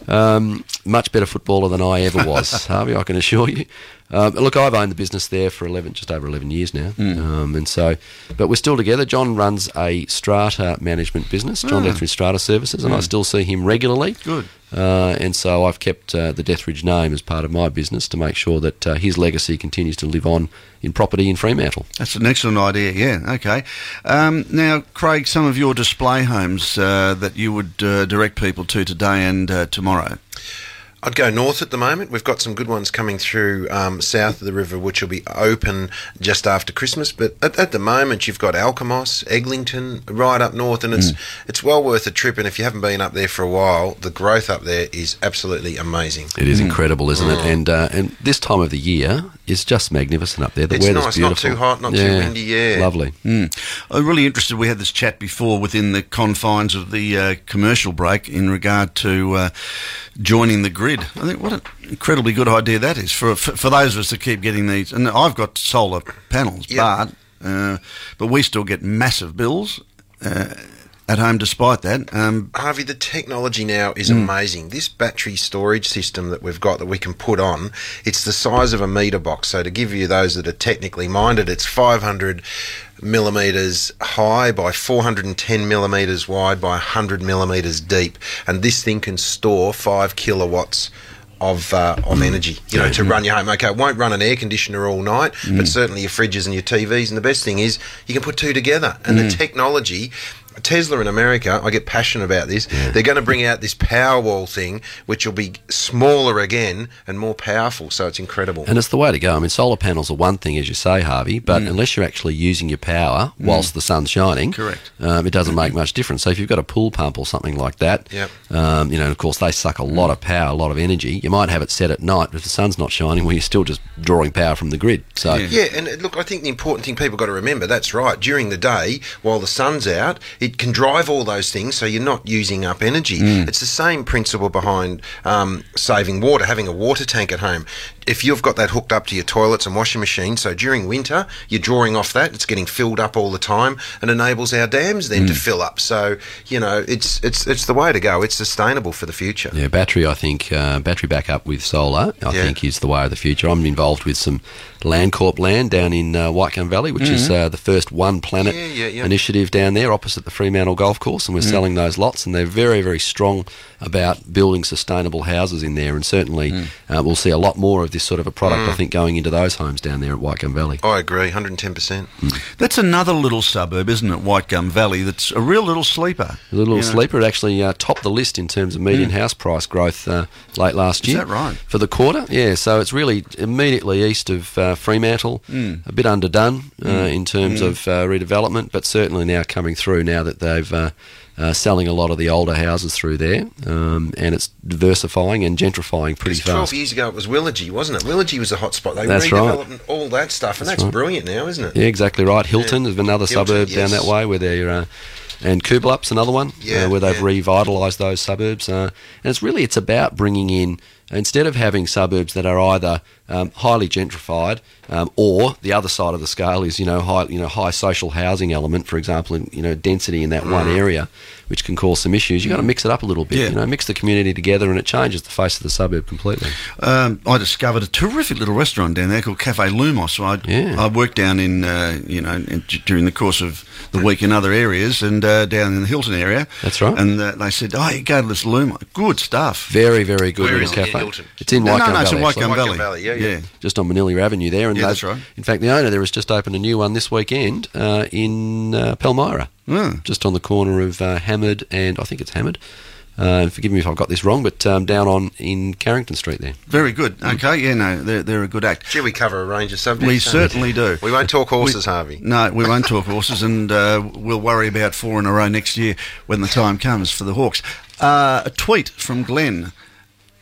Um, much better footballer than I ever was, Harvey, I can assure you. Um, look, I've owned the business there for eleven, just over eleven years now, Mm. um, and so, but we're still together. John runs a strata management business, John Ah. Deathridge Strata Services, and I Mm. still see him regularly. Good. Uh, and so I've kept uh, the Deathridge name as part of my business to make sure that uh, his legacy continues to live on in property in Fremantle. That's an excellent idea, yeah, okay. Um, now, Craig, some of your display homes uh, that you would uh, direct people to today and uh, tomorrow. I'd go north at the moment. We've got some good ones coming through um, south of the river, which will be open just after Christmas. But at, at the moment, you've got Alkimos, Eglinton, right up north, and it's Mm. it's well worth a trip. And if you haven't been up there for a while, the growth up there is absolutely amazing. It is incredible, isn't it? Mm. And uh, and this time of the year is just magnificent up there. The It's weather's nice, not beautiful. too hot, not too windy, yeah. Lovely. Mm. I'm really interested. We had this chat before within the confines of the uh, commercial break in regard to uh, joining the grid. I think what an incredibly good idea that is for, for for those of us that keep getting these. And I've got solar panels, Yep. but uh, but we still get massive bills uh, at home despite that. Um, Harvey, the technology now is Mm. amazing. This battery storage system that we've got that we can put on, it's the size of a meter box. So to give you those that are technically minded, it's five hundred millimetres high by four hundred ten millimetres wide by one hundred millimetres deep. And this thing can store five kilowatts of uh, of energy, you know, to run your home. Okay, it won't run an air conditioner all night, but certainly your fridges and your T Vs. And the best thing is you can put two together. And the Mm. technology... Tesla in America, I get passionate about this, they're going to bring out this Powerwall thing, which will be smaller again and more powerful, so it's incredible. And it's the way to go. I mean, solar panels are one thing, as you say, Harvey, but Mm. unless you're actually using your power whilst Mm. the sun's shining, Correct. um, it doesn't make much difference. So if you've got a pool pump or something like that, Yep. um, you know, of course, they suck a lot of power, a lot of energy. You might have it set at night, but if the sun's not shining, well, you're still just drawing power from the grid. So Yeah, and uh, look, I think the important thing people got to remember, that's right, during the day, while the sun's out, it can drive all those things, so you're not using up energy. Mm. It's the same principle behind um, saving water, having a water tank at home. If you've got that hooked up to your toilets and washing machine, so during winter, you're drawing off that, it's getting filled up all the time, and enables our dams then to Mm. fill up. So, you know, it's it's it's the way to go. It's sustainable for the future. Yeah, battery, I think, uh, battery backup with solar, I Yeah. think, is the way of the future. I'm involved with some Landcorp land down in uh, Whitegum Valley, which is Mhm. uh, the first One Planet Yeah, yeah, yeah. initiative down there opposite the Fremantle Golf Course, and we're Mm. selling those lots, and they're very, very strong about building sustainable houses in there, and certainly Mm. uh, we'll see a lot more of this sort of a product, I Mm. think, going into those homes down there at Whitegum Valley. I agree, one hundred ten percent. That's another little suburb, isn't it, Whitegum Valley, that's a real little sleeper. A little You know? sleeper. It actually uh, topped the list in terms of median Mm. house price growth uh, late last Is year. that right? For the quarter, yeah. So it's really immediately east of uh, Fremantle, Mm. a bit underdone uh, Mm. in terms Mm. of uh, redevelopment, but certainly now coming through now that they've uh, uh, selling a lot of the older houses through there, um, and it's diversifying and gentrifying pretty Because twelve fast. years ago it was Willagee, wasn't it? Willagee was a hot spot. They That's redeveloped right. all that stuff, and That's that's, right. brilliant now, isn't it? Yeah, exactly right. Hilton is another Hilton, suburb down yes. that way where they're, uh, and Kublup's another one, Yeah, uh, where they've yeah. revitalised those suburbs. Uh, and it's really it's about bringing in, instead of having suburbs that are either um, highly gentrified um, or the other side of the scale is you know high you know high social housing element, for example, in, you know density in that one Mm. area, which can cause some issues. You've got to mix it up a little bit. Yeah. You know, mix the community together, and it changes the face of the suburb completely. Um, I discovered a terrific little restaurant down there called Cafe Lumos. I, Yeah. I worked down in, uh, you know, in, d- during the course of the week in other areas and uh, down in the Hilton area. That's right. And uh, they said, oh, you go to this Lumos. Good stuff. Very, very good Where little is it in cafe. Hilton? It's in No, no, Whitegum no, it's in Valley. actually. Whitegum Valley. Whitegum Valley, yeah, yeah. Just on Manila Avenue there. And Yeah, they've- that's right. In fact, the owner there has just opened a new one this weekend uh, in uh, Palmyra, Mm. just on the corner of uh, Hammered and I think it's Hammered. Uh, forgive me if I've got this wrong, but um, down on in Carrington Street there. Very good. Okay, yeah, no, they're, they're a good act. Gee, we cover a range of subjects. We don't certainly do. We won't talk horses, We- Harvey. No, we won't talk horses, and uh, we'll worry about four in a row next year when the time comes for the Hawks. Uh, a tweet from Glenn.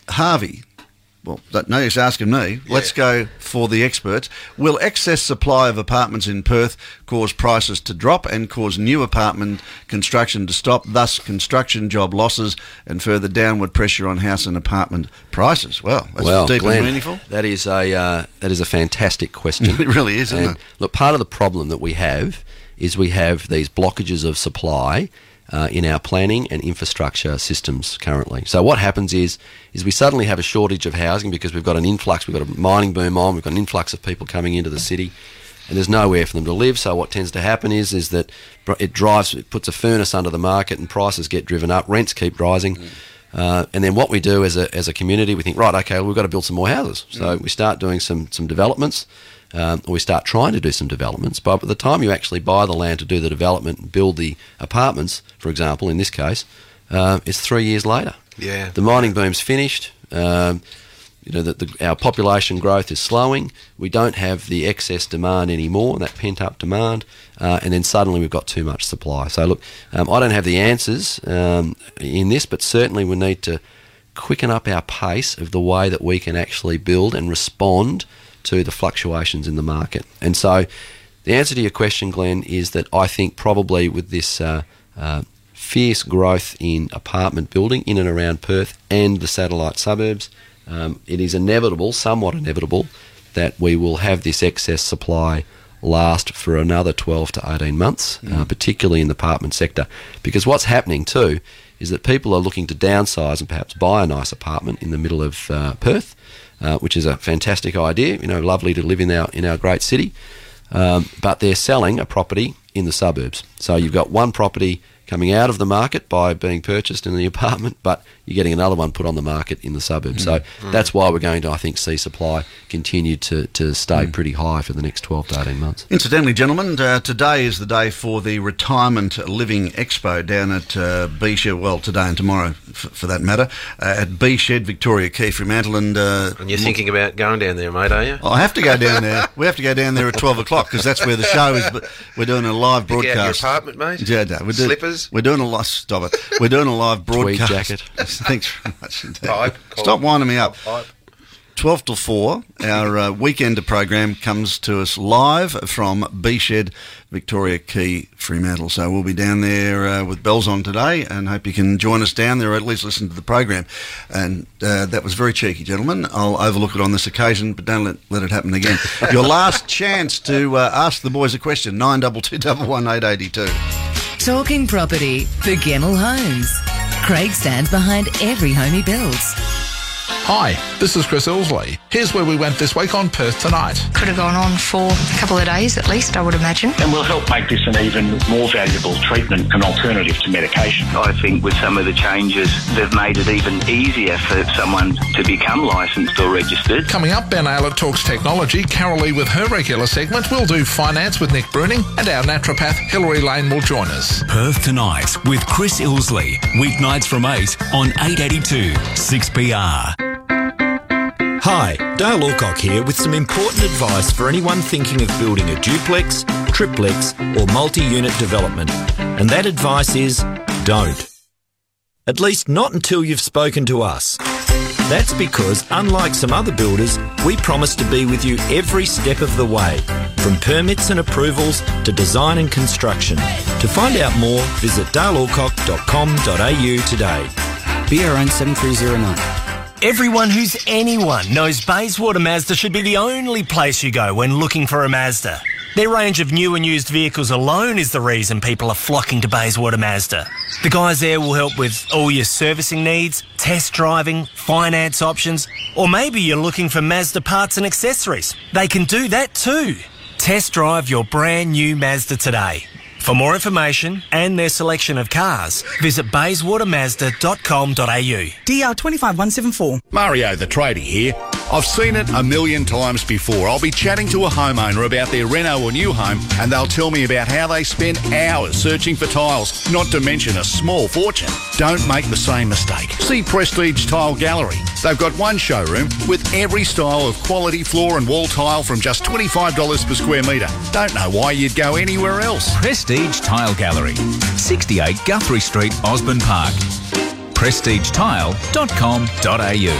Harvey, well, no use asking me. Yeah. Let's go for the experts. Will excess supply of apartments in Perth cause prices to drop and cause new apartment construction to stop, thus construction job losses and further downward pressure on house and apartment prices? Well, that's well, deep Glenn, and meaningful. That is a uh, that is a fantastic question. It really is, isn't and it? Look, part of the problem that we have is we have these blockages of supply Uh, in our planning and infrastructure systems currently. So what happens is is we suddenly have a shortage of housing because we've got an influx, we've got a mining boom on, we've got an influx of people coming into the city, and there's nowhere for them to live. So what tends to happen is is that it drives, it puts a furnace under the market, and prices get driven up, rents keep rising. Mm. Uh, and then what we do as a as a community, we think, right, okay, well, we've got to build some more houses. So mm. we start doing some some developments. Um, or we start trying to do some developments, but by the time you actually buy the land to do the development and build the apartments, for example, in this case, uh, it's three years later. Yeah. The mining boom's finished. Um, you know, the, the, our population growth is slowing. We don't have the excess demand anymore, that pent-up demand, uh, and then suddenly we've got too much supply. So look, um, I don't have the answers um, in this, but certainly we need to quicken up our pace of the way that we can actually build and respond to the fluctuations in the market. And so the answer to your question, Glenn, is that I think probably with this uh, uh, fierce growth in apartment building in and around Perth and the satellite suburbs, um, it is inevitable, somewhat inevitable, that we will have this excess supply last for another twelve to eighteen months, mm. uh, particularly in the apartment sector. Because what's happening too is that people are looking to downsize and perhaps buy a nice apartment in the middle of uh, Perth, Uh, which is a fantastic idea, you know, lovely to live in our in our great city, um, but they're selling a property in the suburbs. So you've got one property coming out of the market by being purchased in the apartment, but you're getting another one put on the market in the suburbs. Mm. So mm. that's why we're going to, I think, see supply continue to, to stay mm. pretty high for the next twelve to eighteen months. Incidentally, gentlemen, uh, today is the day for the Retirement Living Expo down at uh, B Shed, well, today and tomorrow, f- for that matter, uh, at B Shed, Victoria Quay, Fremantle. And, uh, and you're thinking about going down there, mate, are you? I have to go down there. We have to go down there at twelve o'clock because that's where the show is. But we're doing a live Pick broadcast. Out your apartment, mate? Yeah, no, we're doing, Slippers? We're doing a live... Stop it. We're doing a live broadcast. Tweed jacket. Thanks very much indeed. Pipe, Stop winding me up. Pipe. twelve till four, our uh, weekender program comes to us live from B Shed, Victoria Quay, Fremantle. So we'll be down there uh, with bells on today, and hope you can join us down there or at least listen to the program. And uh, that was very cheeky, gentlemen. I'll overlook it on this occasion, but don't let, let it happen again. Your last chance to uh, ask the boys a question, nine two two, one one eight eight two. Talking property for Gemmell Homes. Craig stands behind every home he builds. Hi, this is Chris Ilsley. Here's where we went this week on Perth Tonight. Could have gone on for a couple of days at least, I would imagine. And will help make this an even more valuable treatment, an alternative to medication. I think with some of the changes, they've made it even easier for someone to become licensed or registered. Coming up, Ben Ayler talks technology. Carolee with her regular segment. We'll do finance with Nick Bruning, and our naturopath Hilary Lane will join us. Perth Tonight with Chris Ilsley. Weeknights from eight on eight eighty-two six P R. Hi, Dale Alcock here with some important advice for anyone thinking of building a duplex, triplex or multi-unit development. And that advice is don't. At least not until you've spoken to us. That's because, unlike some other builders, we promise to be with you every step of the way, from permits and approvals to design and construction. To find out more, visit dale alcock dot com dot a u today. B R N seven three zero nine. Everyone who's anyone knows Bayswater Mazda should be the only place you go when looking for a Mazda. Their range of new and used vehicles alone is the reason people are flocking to Bayswater Mazda. The guys there will help with all your servicing needs, test driving, finance options, or maybe you're looking for Mazda parts and accessories. They can do that too. Test drive your brand new Mazda today. For more information and their selection of cars, visit bayswater mazda dot com dot a u. D R two five one seven four. Mario the tradie here. I've seen it a million times before. I'll be chatting to a homeowner about their reno or new home, and they'll tell me about how they spend hours searching for tiles, not to mention a small fortune. Don't make the same mistake. See Prestige Tile Gallery. They've got one showroom with every style of quality floor and wall tile from just twenty-five dollars per square metre. Don't know why you'd go anywhere else. Prestige Tile Gallery, sixty-eight Guthrie Street, Osborne Park. prestige tile dot com dot a u.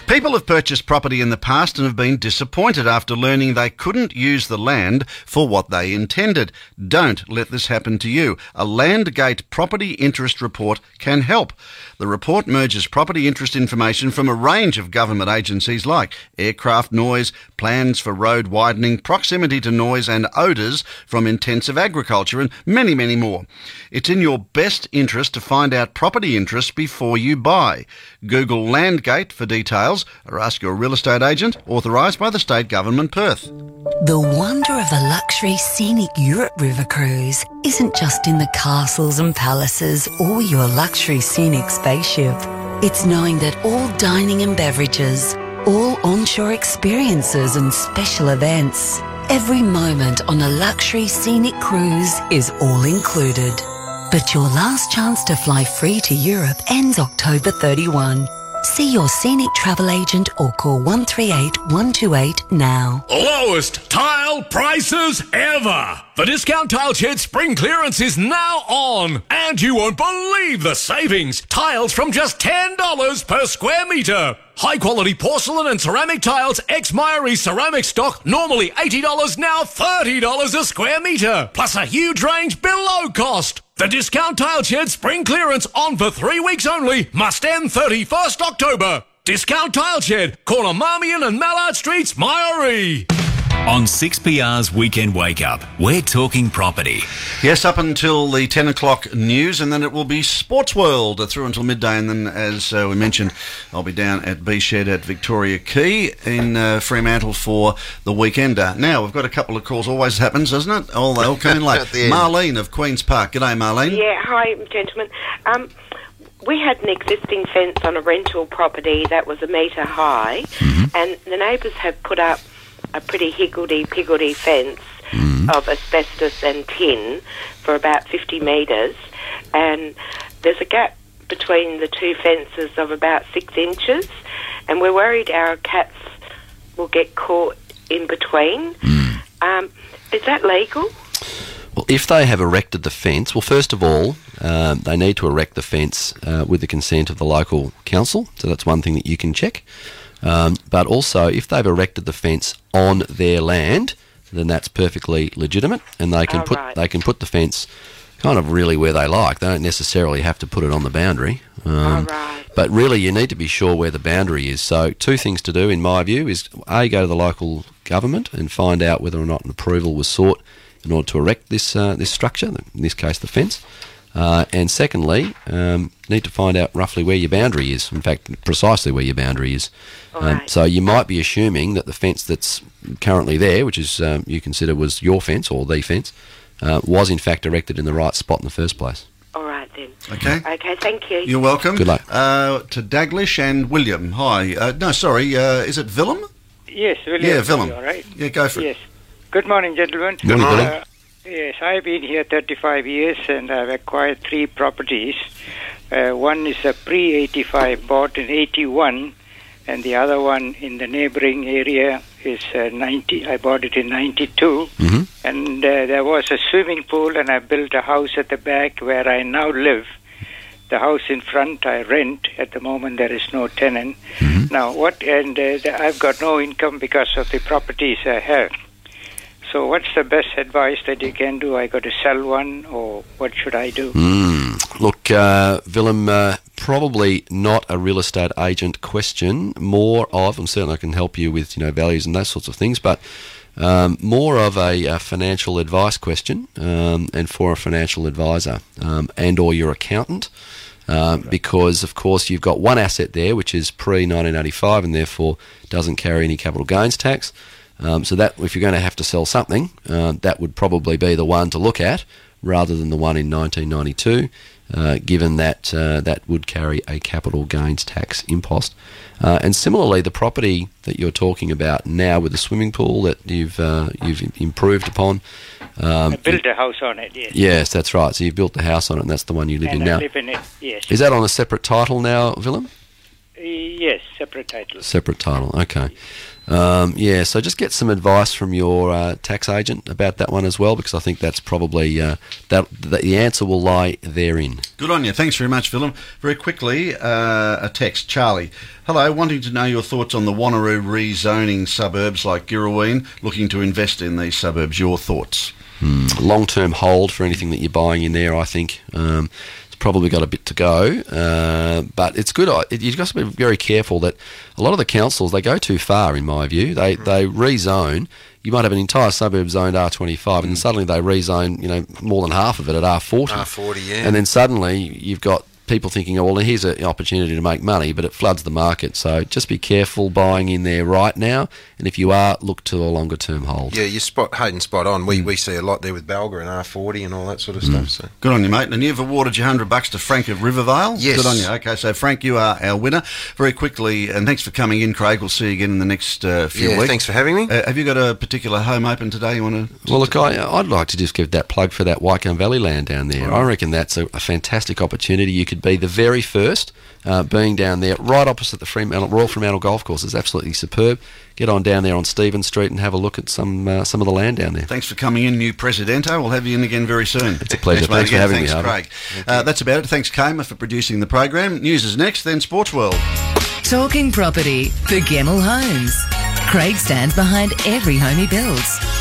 People have purchased property in the past and have been disappointed after learning they couldn't use the land for what they intended. Don't let this happen to you. A Landgate property interest report can help. The report merges property interest information from a range of government agencies like aircraft noise, plans for road widening, proximity to noise and odours from intensive agriculture and many, many more. It's in your best interest to find out property interest before you buy. Google Landgate for details or ask your real estate agent authorised by the State Government Perth. The wonder of the luxury scenic Europe River cruise isn't just in the castles and palaces or your luxury scenic spaceship. It's knowing that all dining and beverages, all onshore experiences and special events, every moment on a luxury scenic cruise is all included. But your last chance to fly free to Europe ends October thirty-first. See your scenic travel agent or call one three eight, one two eight now. Lowest tile prices ever! The Discount Tile Shed spring clearance is now on, and you won't believe the savings. Tiles from just ten dollars per square metre. High quality porcelain and ceramic tiles, ex-Myery ceramic stock, normally eighty dollars, now thirty dollars a square metre. Plus a huge range below cost. The Discount Tile Shed spring clearance on for three weeks only. Must end thirty-first October. Discount Tile Shed, corner Marmion and Mallard Streets, Myery. On six P R's Weekend Wake Up, we're talking property. Yes, up until the ten o'clock news, and then it will be Sports World uh, through until midday, and then, as uh, we mentioned, I'll be down at B-Shed at Victoria Quay in uh, Fremantle for the weekender. Now, we've got a couple of calls. Always happens, doesn't it? All they all come in late. Marlene of Queen's Park. G'day, Marlene. Yeah, hi, gentlemen. Um, we had an existing fence on a rental property that was a metre high, mm-hmm. and the neighbours have put up a pretty higgledy-piggledy fence mm. of asbestos and tin for about fifty metres, and there's a gap between the two fences of about six inches, and we're worried our cats will get caught in between. Mm. Um, is that legal? Well, if they have erected the fence, well, first of all, um, they need to erect the fence uh, with the consent of the local council, so that's one thing that you can check. Um, but also, if they've erected the fence on their land, then that's perfectly legitimate, and they can oh, put right. they can put the fence kind of really where they like. They don't necessarily have to put it on the boundary. Um, oh, right. But really, you need to be sure where the boundary is. So, two things to do, in my view, is A, go to the local government and find out whether or not an approval was sought in order to erect this uh, this structure, in this case, the fence. Uh, and secondly, um, need to find out roughly where your boundary is. In fact, precisely where your boundary is. Um, right. So you might be assuming that the fence that's currently there, which is um, you consider was your fence or the fence, uh, was in fact erected in the right spot in the first place. All right then. Okay. Okay, thank you. You're welcome. Good luck. Uh, to Daglish and William. Hi. Uh, no, sorry. Uh, is it Willem? Yes, William. Yeah, Willem. All right. Yeah, go for yes. it. Good morning, gentlemen. Good morning, uh, Yes, I've been here thirty-five years and I've acquired three properties. Uh, one is a pre eighty-five, bought in eighty-one, and the other one in the neighboring area is uh, ninety. I bought it in ninety-two, mm-hmm. and uh, there was a swimming pool, and I built a house at the back where I now live. The house in front I rent. At the moment there is no tenant. Mm-hmm. Now, what? And uh, I've got no income because of the properties I have. So what's the best advice that you can do? I got to sell one, or what should I do? Mm. Look, uh, Willem, uh, probably not a real estate agent question. More of, and certainly I can help you with, you know, values and those sorts of things, but um, more of a, a financial advice question, um, and for a financial advisor um, and or your accountant. Um, right. Because, of course, you've got one asset there which is pre nineteen eighty-five and therefore doesn't carry any capital gains tax. Um, so that if you're going to have to sell something, uh, that would probably be the one to look at rather than the one in nineteen ninety-two, uh, given that uh, that would carry a capital gains tax impost. Uh, and similarly, the property that you're talking about now with the swimming pool that you've uh, you've improved upon. Um, I built a house on it, yes. Yes, that's right. So you've built the house on it, and that's the one you live and in I now. live in it, yes. Is that on a separate title now, Willem? Yes, separate title. Separate title, okay. Um, yeah, so just get some advice from your uh, tax agent about that one as well, because I think that's probably uh, that, that the answer will lie therein. Good on you. Thanks very much, Philip. Very quickly, uh, a text. Charlie, hello, wanting to know your thoughts on the Wanneroo rezoning suburbs like Girraween, looking to invest in these suburbs. Your thoughts? Hmm. Long-term hold for anything that you're buying in there, I think. Um, probably got a bit to go, uh, but it's good. You've got to be very careful that a lot of the councils, they go too far, in my view. They they rezone. You might have an entire suburb zoned R twenty-five, and then suddenly they rezone, you know, more than half of it at R forty. R forty, yeah. And then suddenly you've got people thinking, oh, well, here's an opportunity to make money, but it floods the market. So just be careful buying in there right now, and if you are, look to a longer term hold. Yeah, you spot Hayden spot on. We we see a lot there with Balga and R forty and all that sort of Mm. stuff. So Good on you, mate. And you've awarded your hundred bucks to Frank of Rivervale. Yes. Good on you. Okay, so Frank, you are our winner. Very quickly, and thanks for coming in, Craig. We'll see you again in the next uh, few Yeah, weeks. thanks for having me. Uh, have you got a particular home open today you want to? Well, look, I, I'd like to just give that plug for that Waikam Valley land down there. I reckon that's a, a fantastic opportunity. You could be the very first uh, being down there, right opposite the Fremantle, Royal Fremantle Golf Course. It's absolutely superb. Get on down there on Stephen Street and have a look at some uh, some of the land down there. Thanks for coming in, new Presidento. We'll have you in again very soon. It's a pleasure. Thanks, mate, Thanks for again. having me, Thanks, Harvey. Craig. Uh, that's about it. Thanks, Kamer, for producing the program. News is next, then Sports World. Talking property for Gemmell Homes. Craig stands behind every home he builds.